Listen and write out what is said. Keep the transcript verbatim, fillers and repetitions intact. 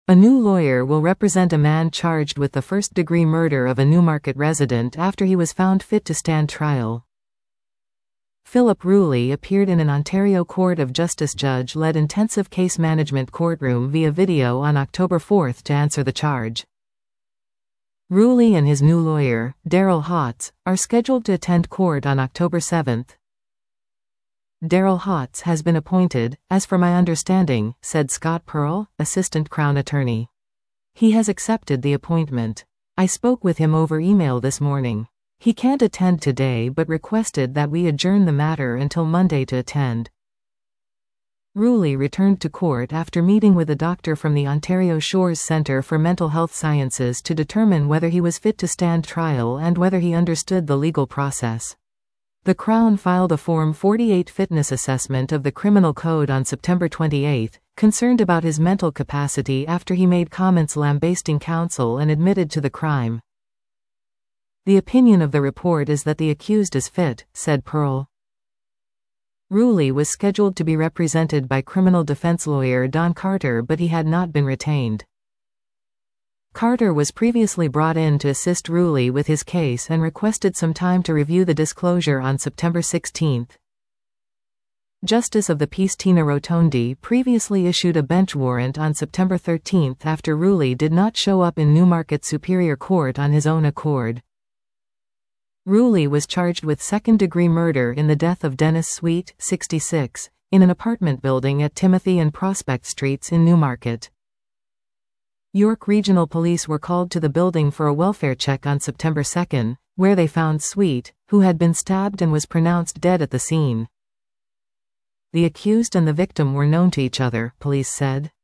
A new lawyer will represent a man charged with the first-degree murder of a Newmarket resident after he was found fit to stand trial. Philip Rewley appeared in an Ontario Court of Justice judge-led intensive case management courtroom via video on October fourth to answer the charge. Rewley and his new lawyer, Daryl Hotz, are scheduled to attend court on October seventh. Daryl Hotz has been appointed, as for my understanding, said Scott Pearl, assistant Crown attorney. He has accepted the appointment. I spoke with him over email this morning. He can't attend today but requested that we adjourn the matter until Monday to attend. Rewley returned to court after meeting with a doctor from the Ontario Shores Centre for Mental Health Sciences to determine whether he was fit to stand trial and whether he understood the legal process. The Crown filed a Form forty-eight fitness assessment of the Criminal Code on September twenty-eighth, concerned about his mental capacity after he made comments lambasting counsel and admitted to the crime. The opinion of the report is that the accused is fit, said Pearl. Rewley was scheduled to be represented by criminal defense lawyer Don Carter, but he had not been retained. Carter was previously brought in to assist Rewley with his case and requested some time to review the disclosure on September sixteenth. Justice of the Peace Tina Rotondi previously issued a bench warrant on September thirteenth after Rewley did not show up in Newmarket Superior Court on his own accord. Rewley was charged with second-degree murder in the death of Dennis Sweet, sixty-six, in an apartment building at Timothy and Prospect Streets in Newmarket. York Regional Police were called to the building for a welfare check on September second, where they found Sweet, who had been stabbed and was pronounced dead at the scene. The accused and the victim were known to each other, police said.